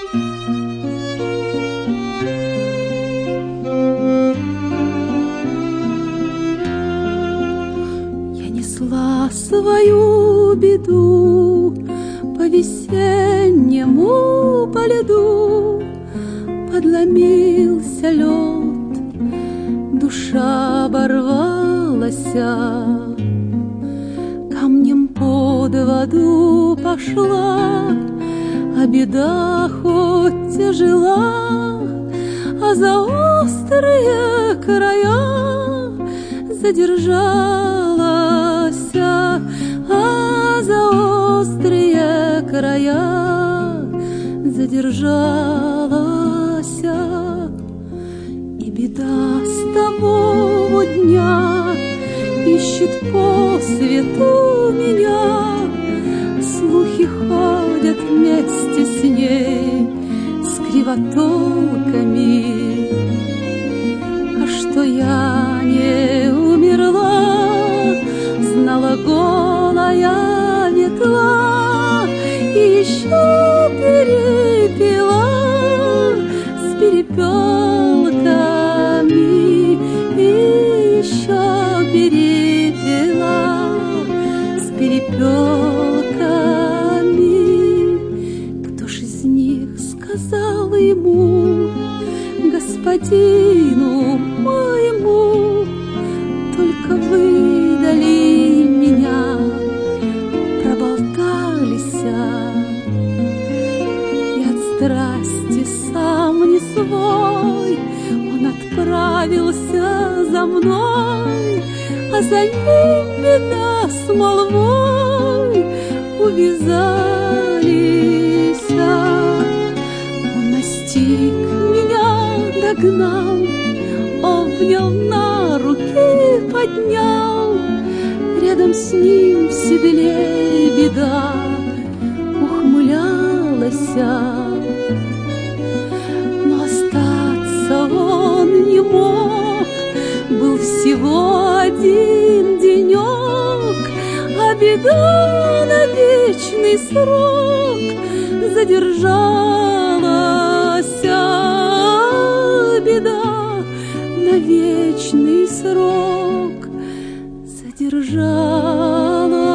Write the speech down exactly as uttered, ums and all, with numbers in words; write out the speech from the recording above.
Свою беду по весеннему по льду, подломился лед, душа оборвалась, камнем под воду пошла, а беда хоть тяжела, а за острые края задержалась, а за острые края задержалась. И беда с того дня ищет по свету меня, слухи ходят вместе с ней, с кривотолками, а что я не умерла, знала голая ветла, и еще перепела с перепелками, и еще перепела с перепелками. Кто ж из них сказал ему, господину моему, только выдали меня, проболтались, и от страсти сам не свой он отправился за мной, а за ним беда с молвой увязались. Он настиг меня, догнал, обнял, на руки поднял, рядом с ним в седле беда ухмылялась, но остаться он не мог, был всего один денек, а беда на вечный срок задержалась, беда на вечный срок задержалась.